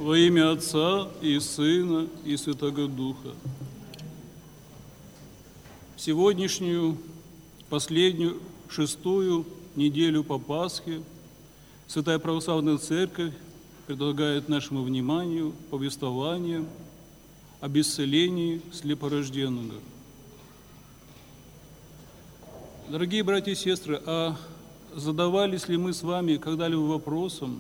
Во имя Отца и Сына и Святого Духа. В сегодняшнюю, последнюю, шестую неделю по Пасхе Святая Православная Церковь предлагает нашему вниманию повествование об исцелении слепорожденного. Дорогие братья и сестры, а задавались ли мы с вами когда-либо вопросом,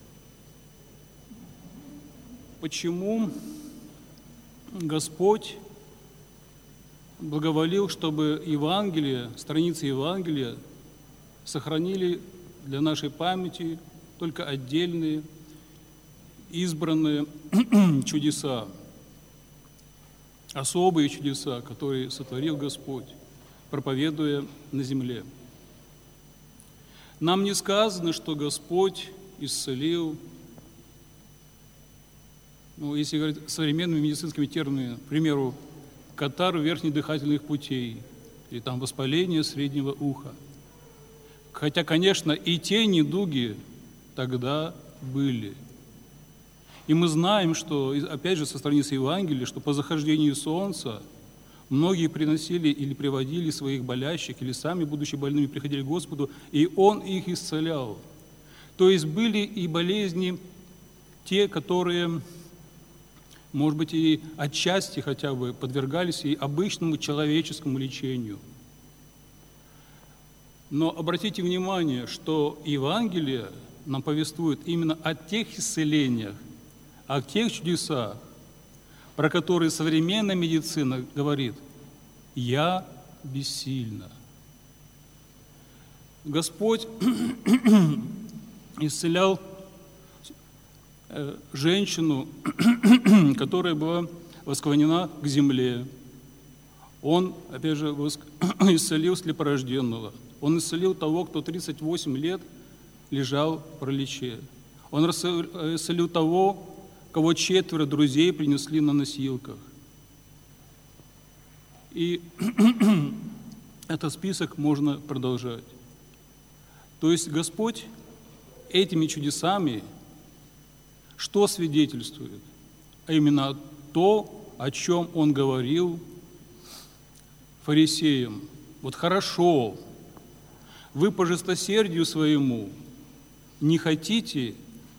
почему Господь благоволил, чтобы Евангелие, страницы Евангелия сохранили для нашей памяти только отдельные, избранные чудеса, особые чудеса, которые сотворил Господь, проповедуя на земле. Нам не сказано, что Господь исцелил, если говорить современными медицинскими терминами, к примеру, катар верхних дыхательных путей или там воспаление среднего уха. Хотя, конечно, и те недуги тогда были. И мы знаем, что, опять же, со страницы Евангелия, что по захождению солнца многие приносили или приводили своих болящих, или сами, будучи больными, приходили к Господу, и Он их исцелял. То есть были и болезни, те, которые, может быть, и отчасти хотя бы подвергались и обычному человеческому лечению. Но обратите внимание, что Евангелие нам повествует именно о тех исцелениях, о тех чудесах, про которые современная медицина говорит: «Я бессильна». Господь исцелял женщину, которая была восклонена к земле. Он, опять же, исцелил слепорожденного. Он исцелил того, кто 38 лет лежал в параличе. Он исцелил того, кого 4 друзей принесли на носилках. И этот список можно продолжать. То есть Господь этими чудесами что свидетельствует? А именно то, о чем Он говорил фарисеям. Вот хорошо, вы по жестокосердию своему не хотите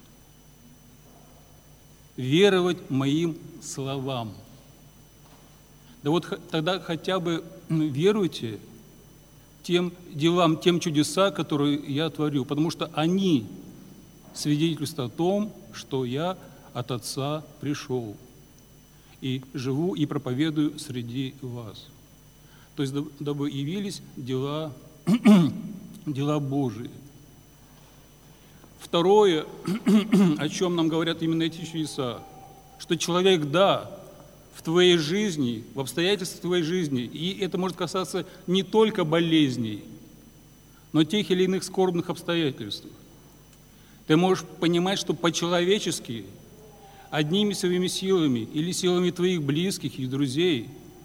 веровать моим словам. Да вот тогда хотя бы веруйте тем делам, тем чудесам, которые я творю, потому что они свидетельствуют о том, что я от Отца пришел и живу и проповедую среди вас. То есть дабы явились дела Божии. Второе, о чем нам говорят именно эти чудеса, что человек, да, в твоей жизни, в обстоятельствах твоей жизни, и это может касаться не только болезней, но тех или иных скорбных обстоятельств. Ты можешь понимать, что по-человечески, одними своими силами или силами твоих близких и друзей,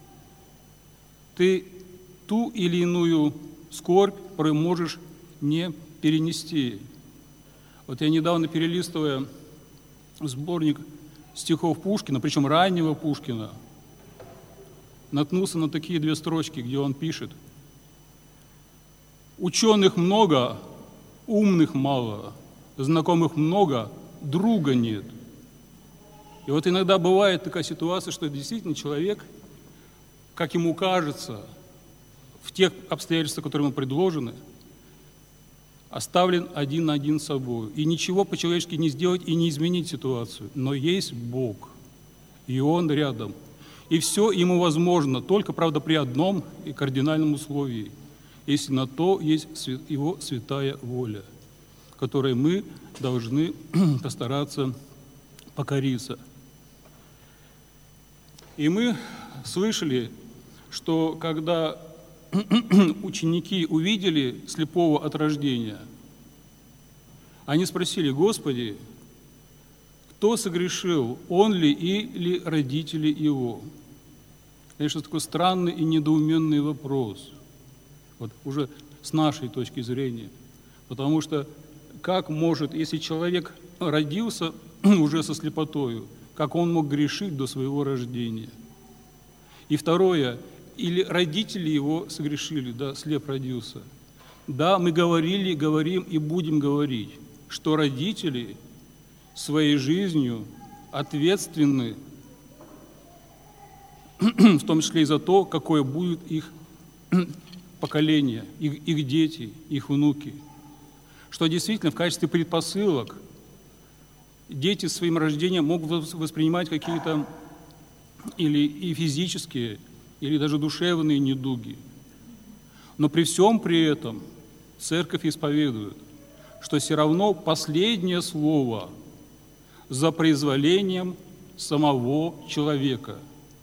ты ту или иную скорбь можешь не перенести. Вот я недавно, перелистывая сборник стихов Пушкина, причем раннего Пушкина, наткнулся на такие 2 строчки, где он пишет: «Ученых много, умных мало, знакомых много, друга нет». И вот иногда бывает такая ситуация, что действительно человек, как ему кажется, в тех обстоятельствах, которые ему предложены, оставлен один на один с собой. И ничего по-человечески не сделать и не изменить ситуацию. Но есть Бог, и Он рядом. И все ему возможно, только, правда, при одном и кардинальном условии, если на то есть Его святая воля, которой мы должны постараться покориться. И мы слышали, что когда ученики увидели слепого от рождения, они спросили: «Господи, кто согрешил, он ли или родители его?» Конечно, такой странный и недоуменный вопрос, вот уже с нашей точки зрения. Потому что как может, если человек родился уже со слепотою, как он мог грешить до своего рождения. И второе, или родители его согрешили, да, слеп родился. Да, мы говорили, говорим и будем говорить, что родители своей жизнью ответственны, в том числе и за то, какое будет их поколение, их дети, их внуки. Что действительно в качестве предпосылок дети своим рождением могут воспринимать какие-то или и физические, или даже душевные недуги. Но при всем при этом Церковь исповедует, что все равно последнее слово за произволением самого человека.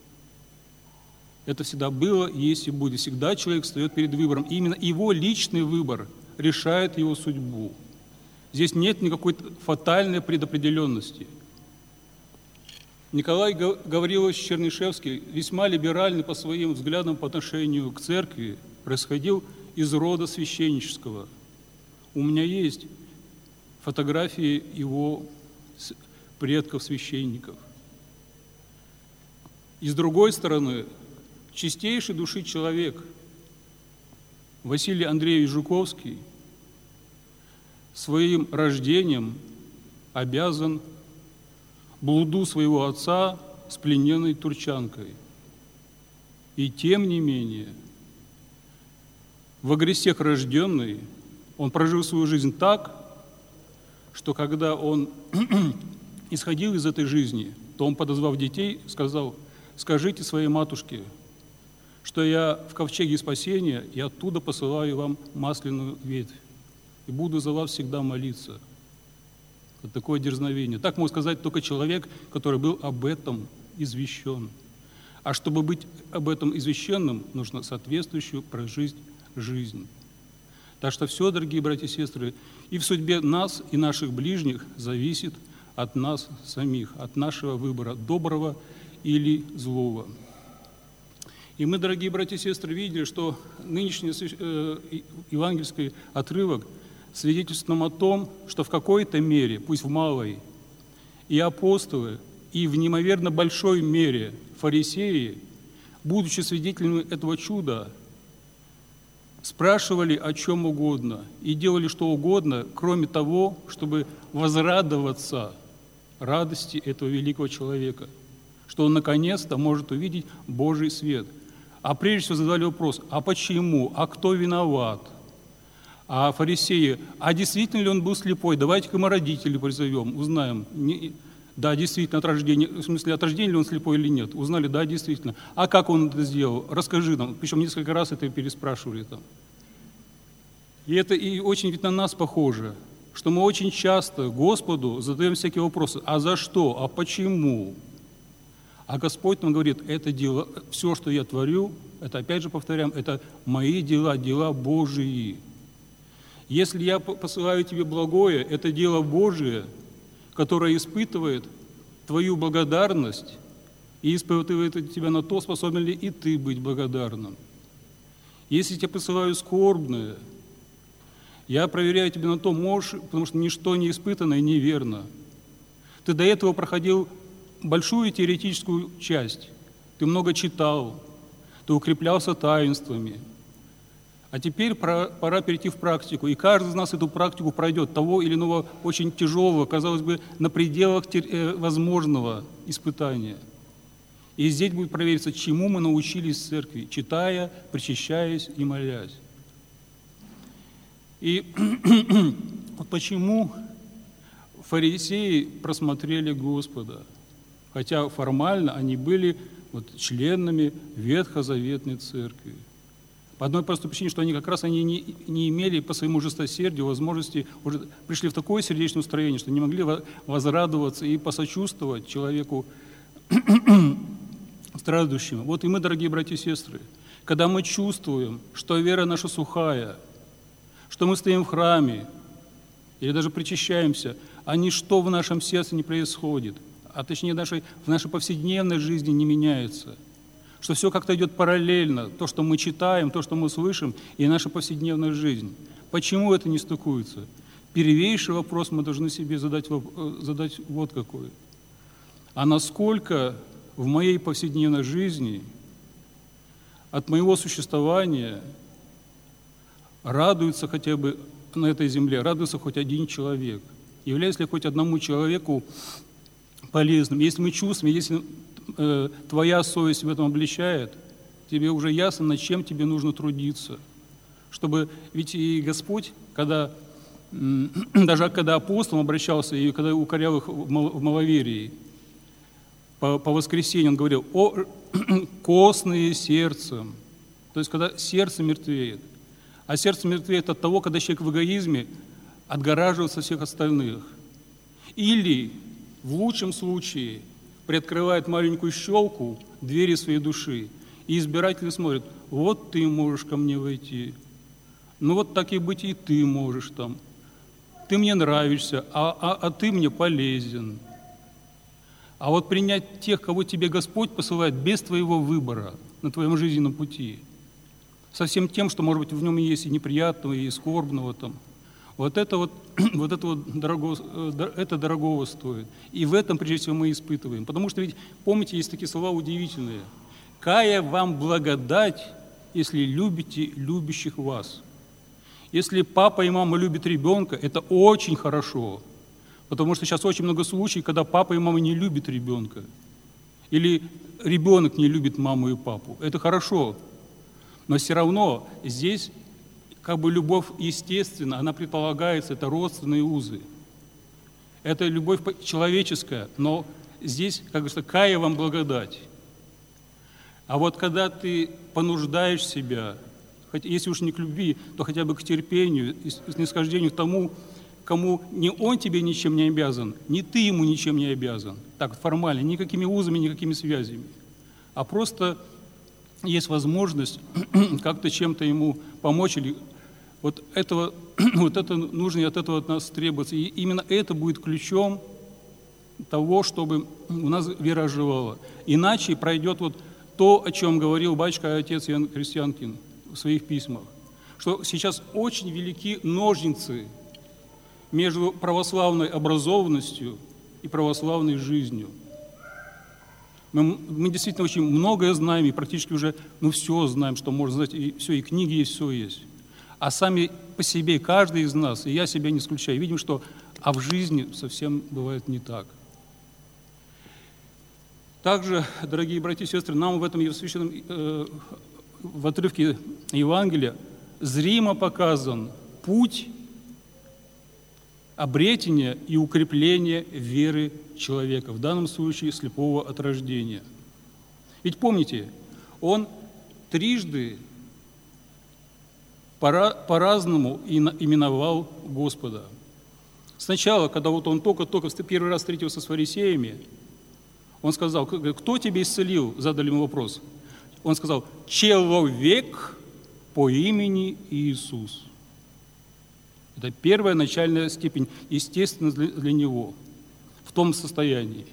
Это всегда было, есть и будет. Всегда человек встает перед выбором. И именно его личный выбор решает его судьбу. Здесь нет никакой фатальной предопределенности. Николай Гаврилович Чернышевский, весьма либеральный по своим взглядам по отношению к церкви, происходил из рода священнического. У меня есть фотографии его предков-священников. И с другой стороны, чистейшей души человек Василий Андреевич Жуковский своим рождением обязан блуду своего отца с плененной турчанкой. И тем не менее, во грехах рожденный, он прожил свою жизнь так, что когда он исходил из этой жизни, то он, подозвав детей, сказал: «Скажите своей матушке, что я в ковчеге спасения, и оттуда посылаю вам масляную ветвь, и буду за вас всегда молиться». Вот такое дерзновение. Так мог сказать только человек, который был об этом извещен. А чтобы быть об этом извещенным, нужно соответствующую прожить жизнь. Так что все, дорогие братья и сестры, и в судьбе нас и наших ближних зависит от нас самих, от нашего выбора, доброго или злого. И мы, дорогие братья и сестры, видели, что нынешний евангельский отрывок свидетельствует нам о том, что в какой-то мере, пусть в малой, и апостолы, и в неимоверно большой мере фарисеи, будучи свидетелями этого чуда, спрашивали о чем угодно и делали что угодно, кроме того, чтобы возрадоваться радости этого великого человека, что он наконец-то может увидеть Божий свет. А прежде всего задали вопрос: а почему? А кто виноват? А фарисеи: а действительно ли он был слепой? Давайте-ка мы родителей призовем, узнаем. Да, действительно, от рождения, в смысле, от рождения ли он слепой или нет? Узнали, да, действительно. А как он это сделал? Расскажи нам. Причем несколько раз это переспрашивали там. И это и очень ведь на нас похоже, что мы очень часто Господу задаем всякие вопросы: а за что? А почему? А Господь нам говорит: это дело, все, что я творю, это, опять же повторяем, это мои дела, дела Божии. Если я посылаю тебе благое, это дело Божие, которое испытывает твою благодарность и испытывает тебя на то, способен ли и ты быть благодарным. Если я тебе посылаю скорбное, я проверяю тебя на то, можешь, потому что ничто не испытано и неверно. Ты до этого проходил большую теоретическую часть, ты много читал, ты укреплялся таинствами. А теперь пора перейти в практику. И каждый из нас эту практику пройдет, того или иного очень тяжелого, казалось бы, на пределах возможного испытания. И здесь будет провериться, чему мы научились в церкви, читая, причащаясь и молясь. И вот почему фарисеи просмотрели Господа, хотя формально они были членами Ветхозаветной церкви. По одной простой причине, что они как раз не имели по своему жестокосердию возможности, уже пришли в такое сердечное устроение, что не могли возрадоваться и посочувствовать человеку страждущему. Вот и мы, дорогие братья и сестры, когда мы чувствуем, что вера наша сухая, что мы стоим в храме или даже причащаемся, а ничто в нашем сердце не происходит, а точнее в нашей повседневной жизни не меняется, что все как-то идет параллельно, то, что мы читаем, то, что мы слышим, и наша повседневная жизнь. Почему это не стыкуется? первейший вопрос мы должны себе задать вот какой. А насколько в моей повседневной жизни от моего существования радуется хотя бы на этой земле, радуется хоть один человек? Является ли хоть одному человеку полезным? Если мы чувствуем, если твоя совесть в этом обличает, тебе уже ясно, над чем тебе нужно трудиться. Чтобы, ведь и Господь, даже когда апостолом обращался, и когда укорял их в маловерии, по воскресеньям он говорил: «О, костные сердцем». То есть, когда сердце мертвеет. А сердце мертвеет от того, когда человек в эгоизме отгораживается от всех остальных. Или, в лучшем случае, приоткрывает маленькую щелку двери своей души, и избиратель смотрит: вот ты можешь ко мне войти, ну вот так и быть, и ты можешь там. Ты мне нравишься, а ты мне полезен. А вот принять тех, кого тебе Господь посылает без твоего выбора на твоем жизненном пути, со всем тем, что, может быть, в нем есть и неприятного, и скорбного там, это дорогого стоит. И в этом, прежде всего, мы испытываем. Потому что ведь, помните, есть такие слова удивительные: «Кая вам благодать, если любите любящих вас». Если папа и мама любят ребенка, это очень хорошо. Потому что сейчас очень много случаев, когда папа и мама не любят ребенка. Или ребенок не любит маму и папу. Это хорошо. Но все равно здесь как бы любовь естественна, она предполагается, это родственные узы. Это любовь человеческая, но здесь, как говорится, «кая вам благодать». А вот когда ты понуждаешь себя, если уж не к любви, то хотя бы к терпению, снисхождению к тому, кому не он тебе ничем не обязан, не ты ему ничем не обязан, так формально, никакими узами, никакими связями, а просто есть возможность как-то чем-то ему помочь, или вот это нужно и от этого от нас требоваться. И именно это будет ключом того, чтобы у нас вера оживала. Иначе пройдет вот то, о чем говорил батюшка и отец Иоанн Христианкин в своих письмах, что сейчас очень велики ножницы между православной образованностью и православной жизнью. Мы действительно очень многое знаем, и практически уже все знаем, что можно знать, и все, и книги есть, все есть. А сами по себе, каждый из нас, и я себя не исключаю, видим, что в жизни совсем бывает не так. Также, дорогие братья и сестры, нам в этом священном в отрывке Евангелия зримо показан путь обретения и укрепления веры человека, в данном случае слепого от рождения. Ведь помните, он трижды по-разному именовал Господа. Сначала, когда вот он только первый раз встретился с фарисеями, он сказал: «Кто тебя исцелил?» Задали ему вопрос. Он сказал: «Человек по имени Иисус». Это первая начальная степень, естественно, для него, в том состоянии.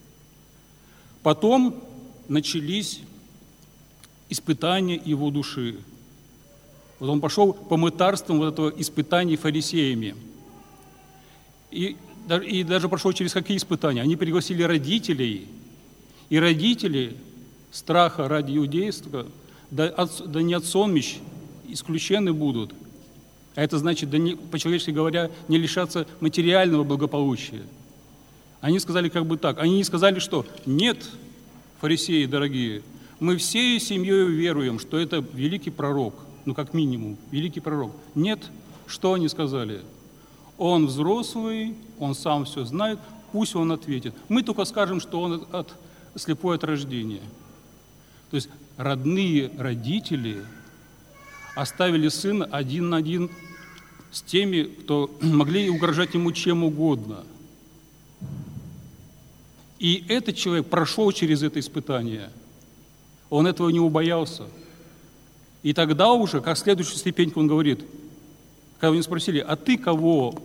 Потом начались испытания его души. Вот он пошел по мытарствам вот этого испытаний фарисеями. И даже прошел через какие испытания? Они пригласили родителей, и родители страха ради иудейства, да не от сонмищ исключены будут. А это значит, по-человечески говоря, не лишаться материального благополучия. Они сказали как бы так. Они не сказали, что нет, фарисеи дорогие, мы всей семьей веруем, что это великий пророк, как минимум, великий пророк. Нет, что они сказали? Он взрослый, он сам все знает, пусть он ответит. Мы только скажем, что он слепой от рождения. То есть родные родители оставили сына один на один с теми, кто могли угрожать ему чем угодно. И этот человек прошел через это испытание. Он этого не убоялся. И тогда уже, как следующую ступеньку, он говорит, когда его спросили: «А ты кого?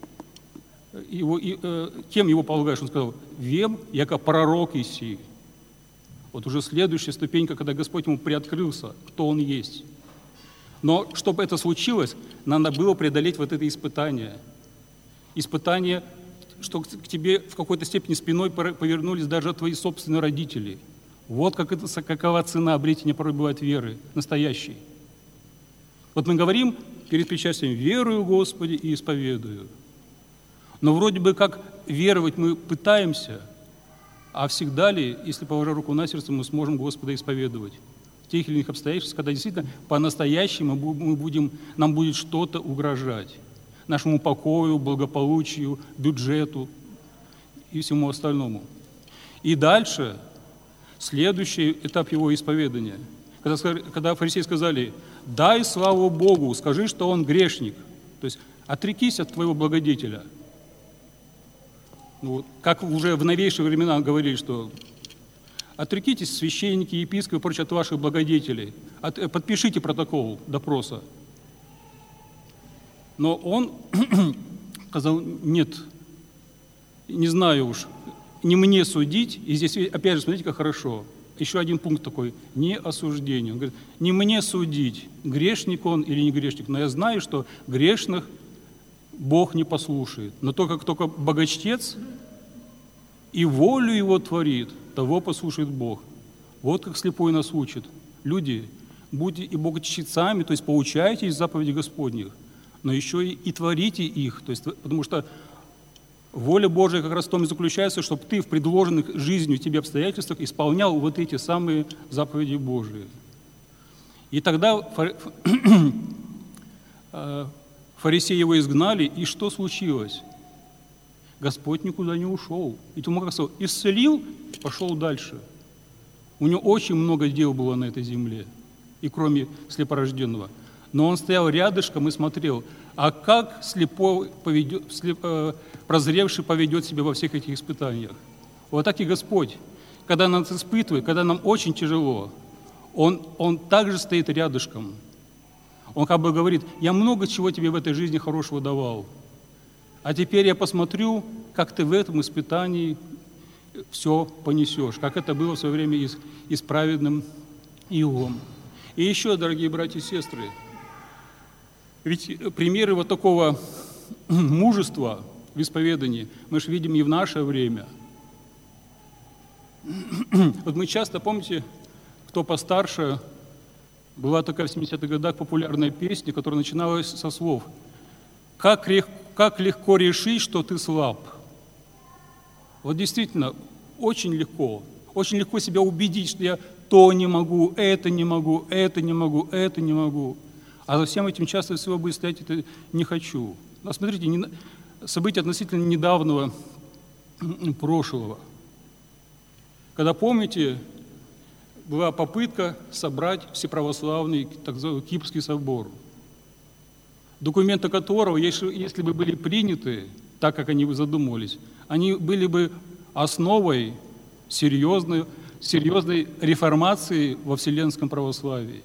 Кем его полагаешь?» Он сказал: «Вем, яко пророк иси». Вот уже следующая ступенька, когда Господь ему приоткрылся, кто он есть. Но чтобы это случилось, надо было преодолеть вот это испытание. испытания, что к тебе в какой-то степени спиной повернулись даже твои собственные родители. Вот какова цена обретения порой бывает веры, настоящей. Вот мы говорим перед причастием: «Верую, Господи, и исповедую». Но вроде бы как веровать мы пытаемся, а всегда ли, если положа руку на сердце, мы сможем Господа исповедовать? В тех или иных обстоятельствах, когда действительно по-настоящему нам будет что-то угрожать. Нашему покою, благополучию, бюджету и всему остальному. И дальше, следующий этап его исповедания. Когда фарисеи сказали: «Дай славу Богу, скажи, что он грешник». То есть отрекись от твоего благодетеля. Ну, как уже в новейшие времена говорили, что отрекитесь, священники, епископы и прочее, от ваших благодетелей. Подпишите протокол допроса. Но он сказал: нет, не знаю уж, не мне судить. И здесь, опять же, смотрите, как хорошо. Еще один пункт такой: не осуждение. Он говорит: не мне судить, грешник он или не грешник, но я знаю, что грешных Бог не послушает. Но только богачтец и волю его творит, того послушает Бог. Вот как слепой нас учит. Люди, будьте и богачтецами, то есть поучайтесь заповедей Господних, но еще и творите их. То есть, потому что воля Божия как раз в том и заключается, чтобы ты в предложенных жизнью тебе обстоятельствах исполнял вот эти самые заповеди Божии. И тогда фарисеи его изгнали, и что случилось? Господь никуда не ушел. Ведь он, как сказал, исцелил, пошел дальше. У него очень много дел было на этой земле, и кроме слепорожденного. Но он стоял рядышком и смотрел, а как прозревший поведет себя во всех этих испытаниях. Вот так и Господь, когда нас испытывает, когда нам очень тяжело, Он также стоит рядышком. Он как бы говорит: я много чего тебе в этой жизни хорошего давал, а теперь я посмотрю, как ты в этом испытании все понесешь, как это было в свое время и с праведным Иовом. И еще, дорогие братья и сестры, ведь примеры вот такого мужества в исповедании мы же видим и в наше время. Вот мы часто, помните, кто постарше, была такая в 70-х годах популярная песня, которая начиналась со слов: «Как легко решить, что ты слаб». Вот действительно, очень легко себя убедить, что я то не могу, это не могу, это не могу, это не могу. А за всем этим часто всего будет стоять: это не хочу. Но смотрите, события относительно недавнего прошлого. Когда, помните, была попытка собрать всеправославный, так называемый, Кипрский собор, документы которого, если бы были приняты так, как они бы задумывались, они были бы основой серьезной реформации во вселенском православии.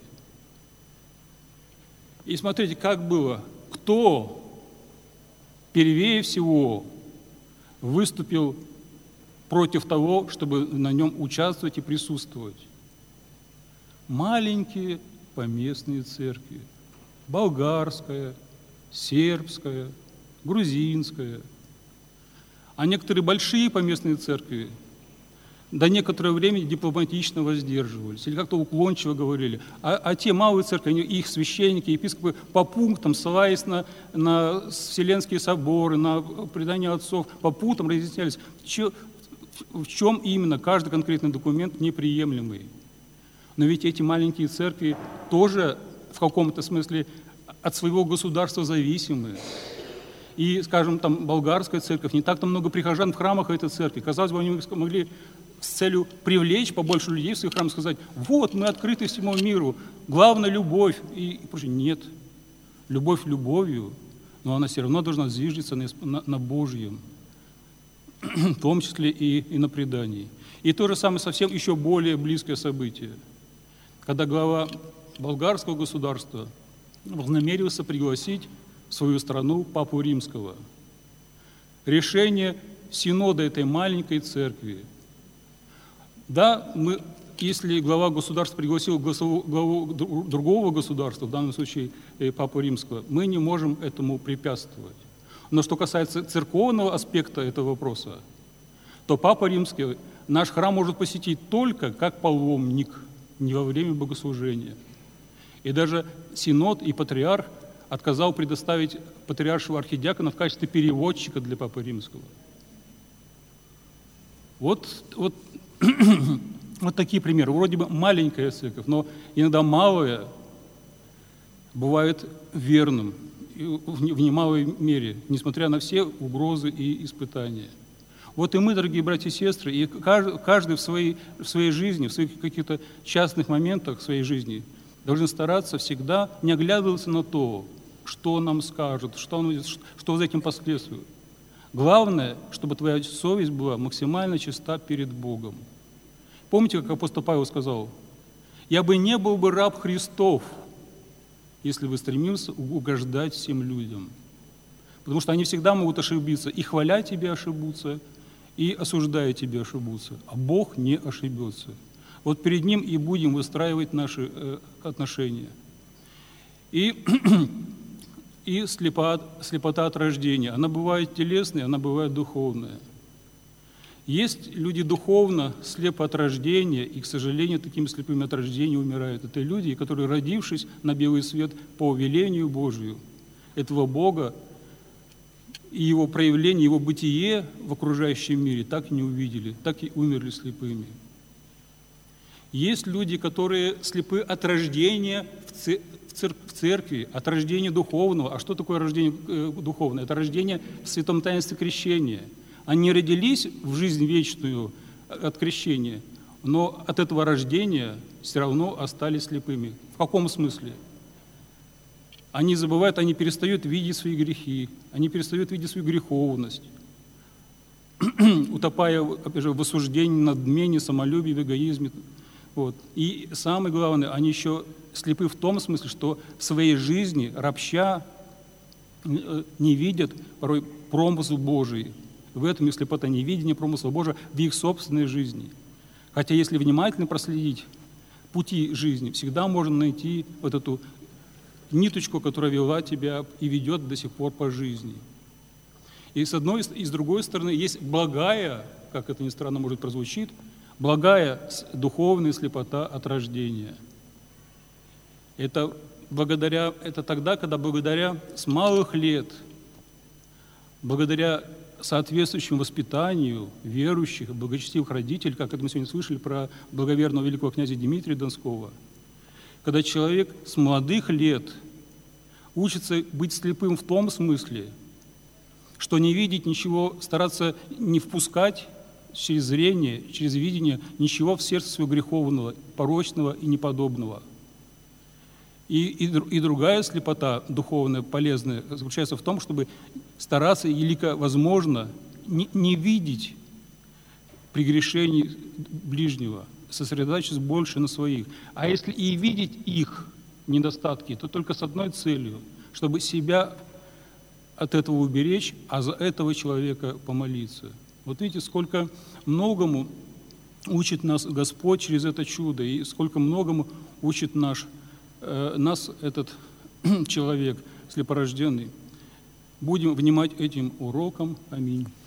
И смотрите, как было, кто первее всего выступил против того, чтобы на нем участвовать и присутствовать. Маленькие поместные церкви: болгарская, сербская, грузинская. А некоторые большие поместные церкви до некоторого времени дипломатично воздерживались или как-то уклончиво говорили. А те малые церкви, их священники, епископы по пунктам, ссылаясь на Вселенские соборы, на предания отцов, по пунктам разъяснялись, в чем именно каждый конкретный документ неприемлемый. Но ведь эти маленькие церкви тоже в каком-то смысле от своего государства зависимы. И, скажем, там болгарская церковь, не так-то много прихожан в храмах этой церкви. Казалось бы, они могли с целью привлечь побольше людей в своих храмах, сказать: вот, мы открыты всему миру, главное — любовь. И прочее. Нет, любовь любовью, но она все равно должна зиждиться на Божьем, в том числе и на предании. И то же самое совсем еще более близкое событие, когда глава болгарского государства вознамерился пригласить в свою страну Папу Римского. Решение синода этой маленькой церкви. Да, если глава государства пригласил главу другого государства, в данном случае Папу Римского, мы не можем этому препятствовать. Но что касается церковного аспекта этого вопроса, то Папа Римский наш храм может посетить только как паломник, не во время богослужения. И даже Синод и Патриарх отказал предоставить патриаршего архидиакона в качестве переводчика для Папы Римского. Вот такие примеры. Вроде бы маленькая церковь, но иногда малая бывает верным в немалой мере, несмотря на все угрозы и испытания. Вот и мы, дорогие братья и сестры, и каждый в своей жизни, в своих каких-то частных моментах своей жизни должен стараться всегда не оглядываться на то, что нам скажут, что за этим последствует. Главное, чтобы твоя совесть была максимально чиста перед Богом. Помните, как апостол Павел сказал: «Я бы не был бы раб Христов, если бы стремился угождать всем людям». Потому что они всегда могут ошибиться, и хваля тебя ошибутся, и осуждая тебя ошибутся, а Бог не ошибется. Вот перед Ним и будем выстраивать наши отношения. И слепота от рождения, она бывает телесная, она бывает духовная. Есть люди духовно слепы от рождения, и, к сожалению, такими слепыми от рождения умирают. Это люди, которые, родившись на белый свет по велению Божию, этого Бога и Его проявление, Его бытие в окружающем мире так и не увидели, так и умерли слепыми. Есть люди, которые слепы от рождения в церкви, от рождения духовного. А что такое рождение духовное? Это рождение в святом таинстве крещения. Они родились в жизнь вечную от крещения, но от этого рождения все равно остались слепыми. В каком смысле? Они забывают, они перестают видеть свои грехи, они перестают видеть свою греховность, утопая, опять же, в осуждении, надмене, самолюбии, в эгоизме. Вот. И самое главное, они еще слепы в том смысле, что в своей жизни, ропща, не видят порой промысл Божий. В этом и слепота невидения промысла Божия в их собственной жизни. Хотя если внимательно проследить пути жизни, всегда можно найти вот эту ниточку, которая вела тебя и ведет до сих пор по жизни. И с одной и с другой стороны есть благая, как это ни странно может прозвучить, благая духовная слепота от рождения. Это тогда, когда благодаря с малых лет, благодаря соответствующему воспитанию верующих, благочестивых родителей, как это мы сегодня слышали про благоверного великого князя Дмитрия Донского, когда человек с молодых лет учится быть слепым в том смысле, что не видеть ничего, стараться не впускать через зрение, через видение ничего в сердце своего греховного, порочного и неподобного. И другая слепота духовная, полезная, заключается в том, чтобы стараться, елико возможно, не видеть прегрешений ближнего, сосредотачиваться больше на своих. А если и видеть их недостатки, то только с одной целью, чтобы себя от этого уберечь, а за этого человека помолиться. Вот видите, сколько многому учит нас Господь через это чудо, и сколько многому учит нас этот человек слепорожденный. Будем внимать этим урокам. Аминь.